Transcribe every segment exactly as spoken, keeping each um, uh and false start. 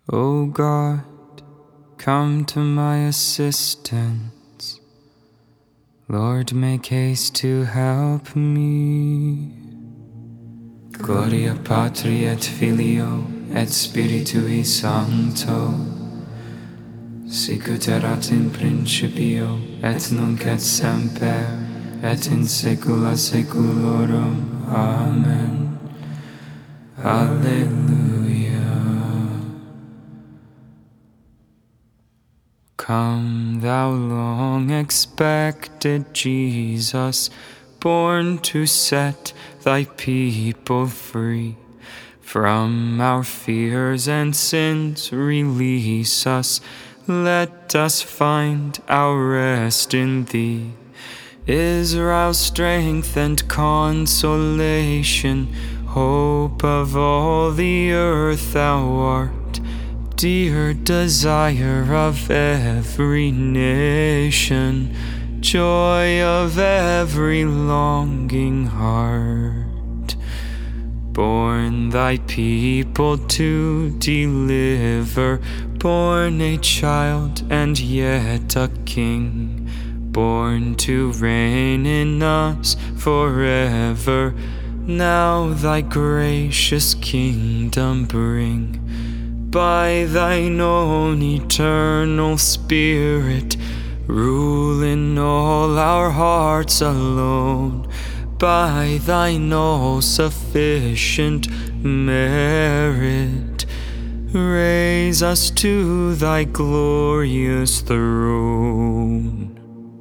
O God, come to my assistance. Lord, make haste to help me. Gloria Patri et Filio et Spiritui Sancto, sicut erat in principio et nunc et semper et in saecula saeculorum. Amen. Alleluia. Come, thou long expected Jesus, born to set thy people free. From our fears and sins release us, let us find our rest in thee. Israel's strength and consolation, hope of all the earth thou art. Dear desire of every nation, joy of every longing heart. Born thy people to deliver, born a child and yet a king, born to reign in us forever. Now thy gracious kingdom bring. By thine own eternal Spirit, rule in all our hearts alone. By thine all-sufficient merit, raise us to thy glorious throne.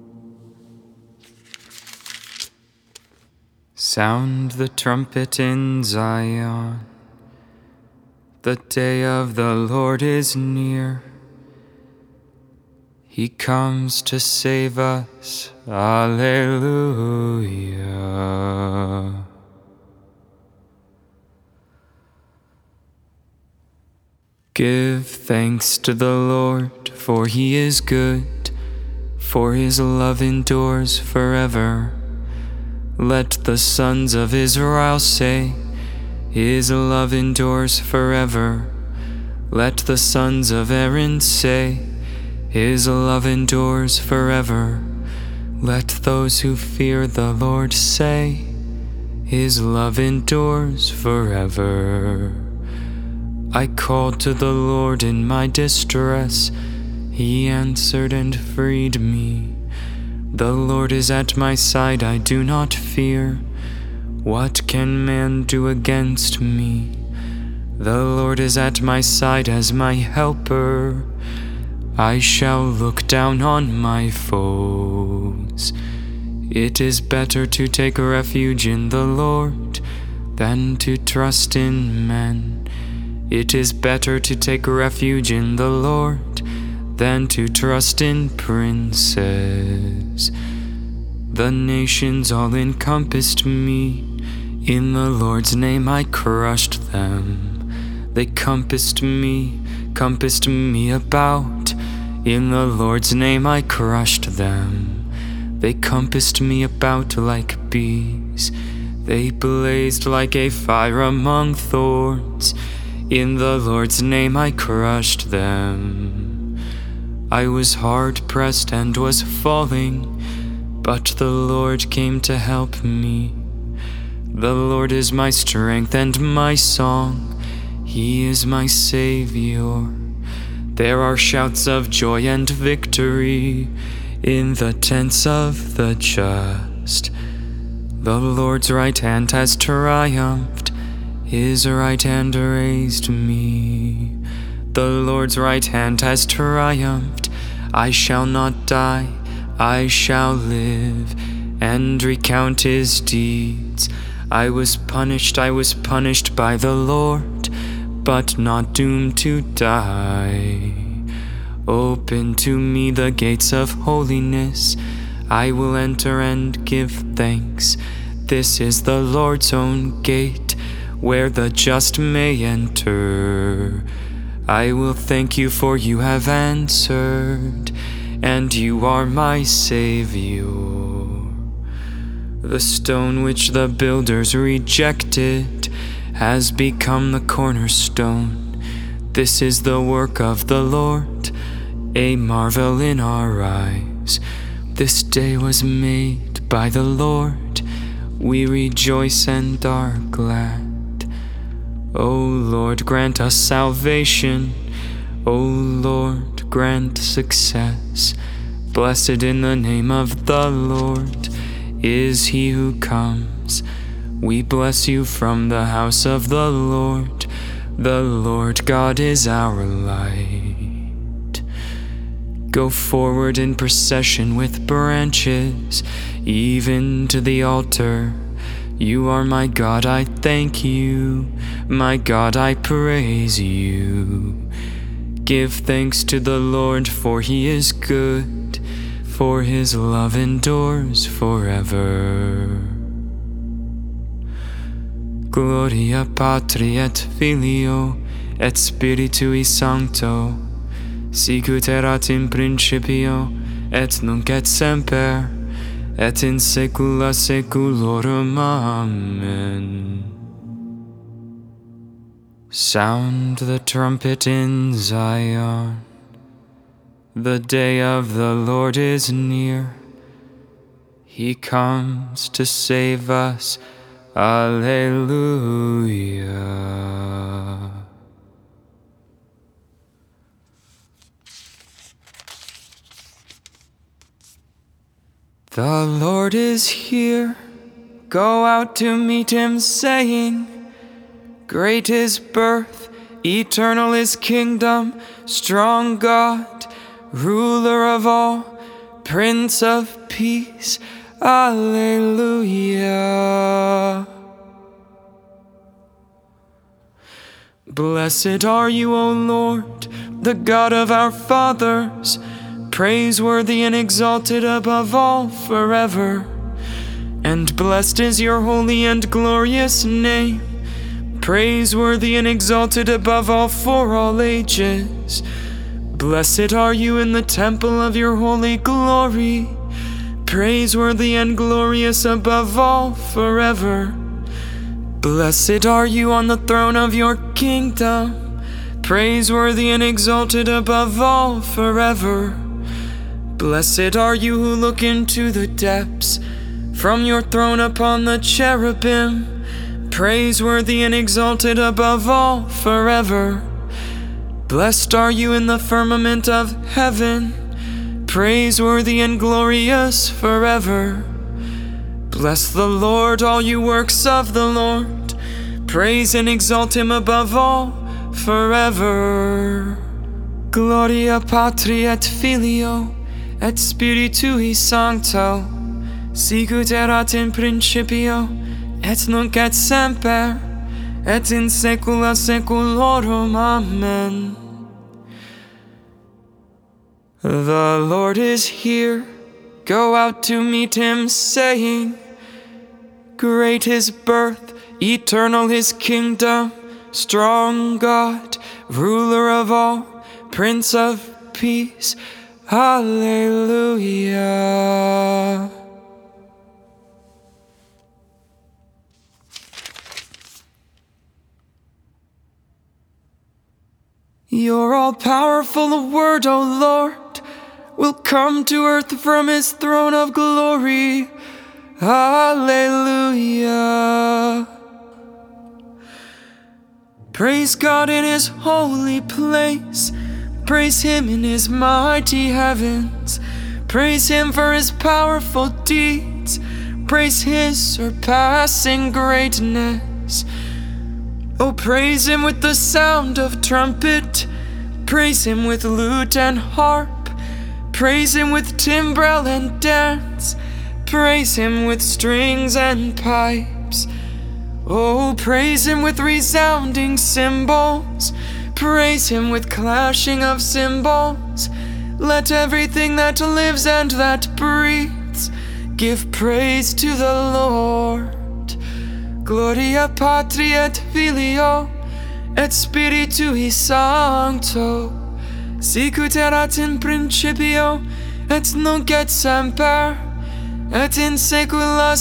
Sound the trumpet in Zion. The day of the Lord is near. He comes to save us. Alleluia. Give thanks to the Lord, for he is good, for his love endures forever. Let the sons of Israel say, his love endures forever. Let the sons of Aaron say, his love endures forever. Let those who fear the Lord say, his love endures forever. I called to the Lord in my distress. He answered and freed me. The Lord is at my side, I do not fear. What can man do against me? The Lord is at my side as my helper. I shall look down on my foes. It is better to take refuge in the Lord than to trust in men. It is better to take refuge in the Lord than to trust in princes. The nations all encompassed me. In the Lord's name I crushed them. They compassed me, compassed me about. In the Lord's name I crushed them. They compassed me about like bees. They blazed like a fire among thorns. In the Lord's name I crushed them. I was hard pressed and was falling, but the Lord came to help me. The Lord is my strength and my song. He is my Savior. There are shouts of joy and victory in the tents of the just. The Lord's right hand has triumphed. His right hand raised me. The Lord's right hand has triumphed. I shall not die, I shall live and recount his deeds. I was punished, I was punished by the Lord, but not doomed to die. Open to me the gates of holiness. I will enter and give thanks. This is the Lord's own gate, where the just may enter. I will thank you, for you have answered, and you are my Savior. The stone which the builders rejected has become the cornerstone. This is the work of the Lord, a marvel in our eyes. This day was made by the Lord, we rejoice and are glad. O Lord, grant us salvation. O Lord, grant success. Blessed in the name of the Lord is he who comes. We bless you from the house of the Lord. The Lord God is our light. Go forward in procession with branches, even to the altar. You are my God, I thank you. My God, I praise you. Give thanks to the Lord, for he is good, for his love endures forever. Gloria Patri et Filio et Spiritui Sancto, sicut erat in principio et nunc et semper et in saecula saeculorum. Amen. Sound the trumpet in Zion. The day of the Lord is near. He comes to save us. Alleluia. The Lord is here. Go out to meet him, saying, great his birth, eternal his kingdom, strong God, ruler of all, Prince of peace. Alleluia. Blessed are you, O Lord, the God of our fathers, praiseworthy and exalted above all forever. And blessed is your holy and glorious name, praiseworthy and exalted above all for all ages. Blessed are you in the temple of your holy glory, praiseworthy and glorious above all forever. Blessed are you on the throne of your kingdom, praiseworthy and exalted above all forever. Blessed are you who look into the depths, from your throne upon the cherubim, praiseworthy and exalted above all forever. Blessed are you in the firmament of heaven, praiseworthy and glorious forever. Bless the Lord, all you works of the Lord. Praise and exalt him above all forever. Gloria Patri et Filio et Spiritui Sancto, sicut erat in principio et nunc et semper et in saecula saeculorum. Amen. The Lord is here. Go out to meet him, saying, great his birth, eternal his kingdom, strong God, ruler of all, Prince of peace. Alleluia. Your all-powerful word, O Lord, will come to earth from his throne of glory. Alleluia. Praise God in his holy place. Praise him in his mighty heavens. Praise him for his powerful deeds. Praise his surpassing greatness. Oh, praise him with the sound of trumpet. Praise him with lute and harp. Praise him with timbrel and dance. Praise him with strings and pipes. Oh, praise him with resounding cymbals. Praise him with clashing of cymbals. Let everything that lives and that breathes give praise to the Lord. Gloria Patri et Filio et Spiritui Sancto, sicut erat in principio et nunc et semper et in saecula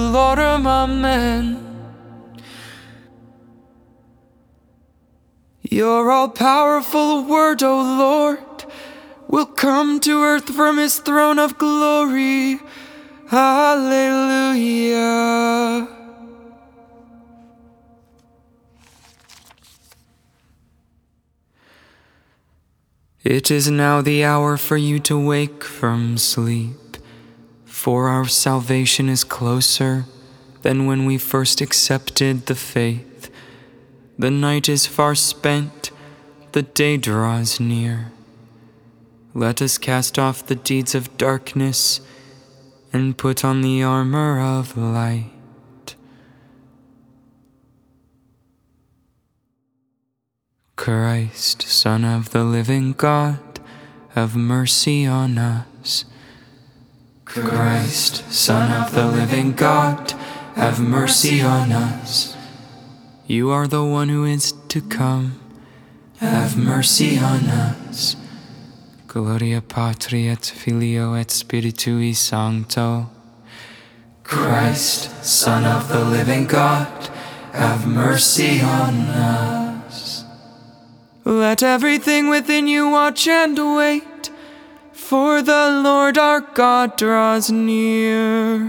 saeculorum. Amen. Your all-powerful word, O Lord, will come to earth from his throne of glory. Hallelujah. It is now the hour for you to wake from sleep, for our salvation is closer than when we first accepted the faith. The night is far spent, the day draws near. Let us cast off the deeds of darkness and put on the armor of light. Christ, Son of the living God, have mercy on us. Christ, Son of the living God, have mercy on us. You are the one who is to come. Have mercy on us. Gloria Patri et Filio et Spiritui Sancto. Christ, Son of the living God, have mercy on us. Let everything within you watch and wait, for the Lord our God draws near.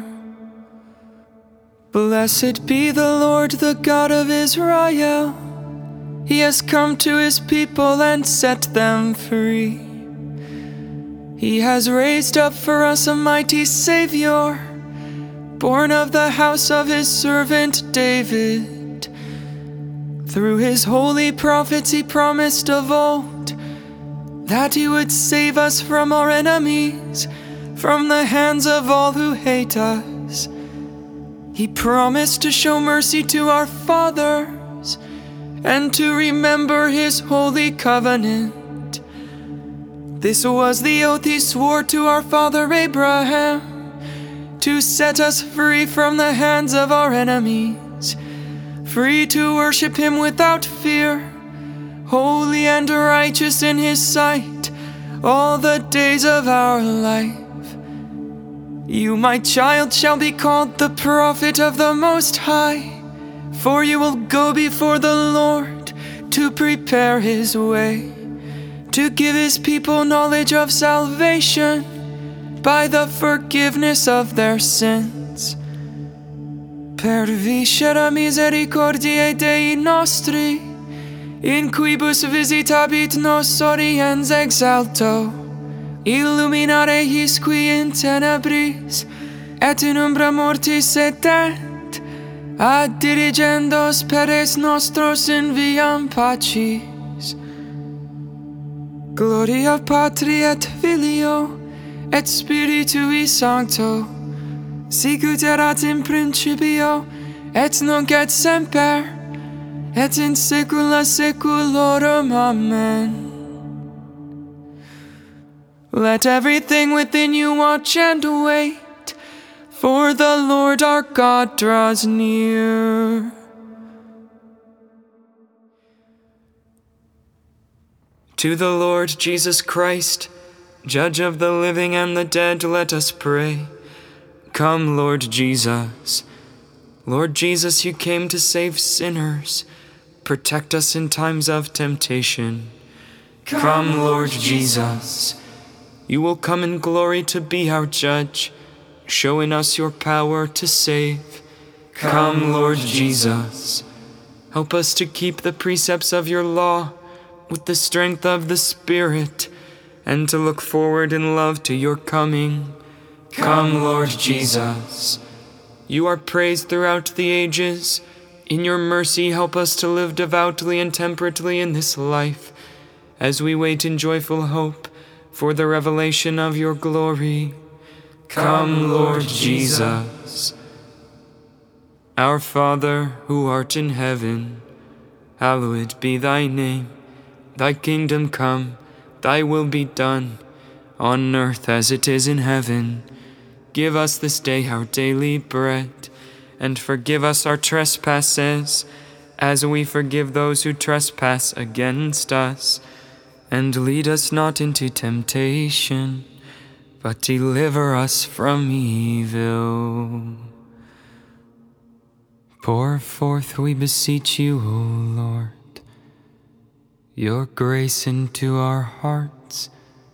Blessed be the Lord, the God of Israel. He has come to his people and set them free. He has raised up for us a mighty Savior, born of the house of his servant David. Through his holy prophets he promised of old that he would save us from our enemies, from the hands of all who hate us. He promised to show mercy to our fathers and to remember his holy covenant. This was the oath he swore to our father Abraham, to set us free from the hands of our enemies, free to worship him without fear, holy and righteous in his sight, all the days of our life. You, my child, shall be called the prophet of the Most High, for you will go before the Lord to prepare his way, to give his people knowledge of salvation by the forgiveness of their sins. Per viscera misericordiae Dei nostri, in quibus visitabit nos oriens exalto, illuminare his qui in tenebris, et in umbra mortis sedet, ad dirigendos peres nostros in viam pacis. Gloria Patri et Filio, et Spiritui Sancto, sicut erat in principio, et nunc et semper, et in saecula saeculorum. Amen. Let everything within you watch and wait, for the Lord our God draws near. To the Lord Jesus Christ, Judge of the living and the dead, let us pray. Come, Lord Jesus. Lord Jesus, you came to save sinners. Protect us in times of temptation. Come, Lord Jesus. You will come in glory to be our judge. Show in us your power to save. Come, Lord Jesus. Help us to keep the precepts of your law with the strength of the Spirit, and to look forward in love to your coming. Come, Lord Jesus. You are praised throughout the ages. In your mercy, help us to live devoutly and temperately in this life, as we wait in joyful hope for the revelation of your glory. Come, Lord Jesus. Our Father, who art in heaven, hallowed be thy name. Thy kingdom come, thy will be done, on earth as it is in heaven. Give us this day our daily bread, and forgive us our trespasses, as we forgive those who trespass against us. And lead us not into temptation, but deliver us from evil. Pour forth, we beseech you, O Lord, your grace into our hearts,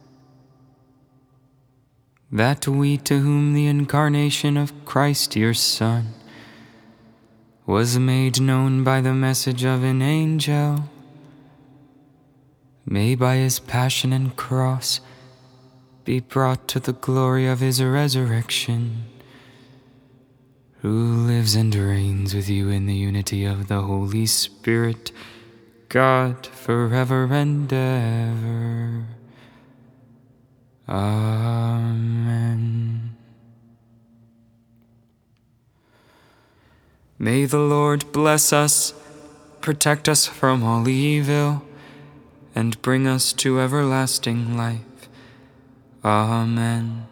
that we to whom the incarnation of Christ your Son was made known by the message of an angel, may by his passion and cross be brought to the glory of his resurrection, who lives and reigns with you in the unity of the Holy Spirit, God, forever and ever. Amen. May the Lord bless us, protect us from all evil, and bring us to everlasting life. Amen.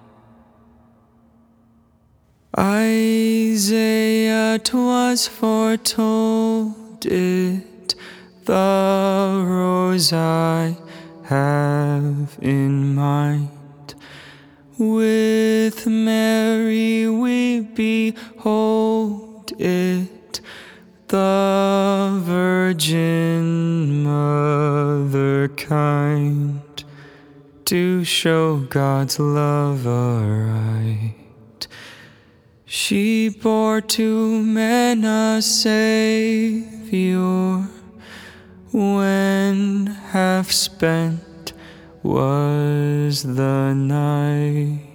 Isaiah 'twas foretold it, the rose I have in mind. With Mary we behold it, the Virgin Mother kind, to show God's love aright. She bore to men a Savior, when half spent was the night.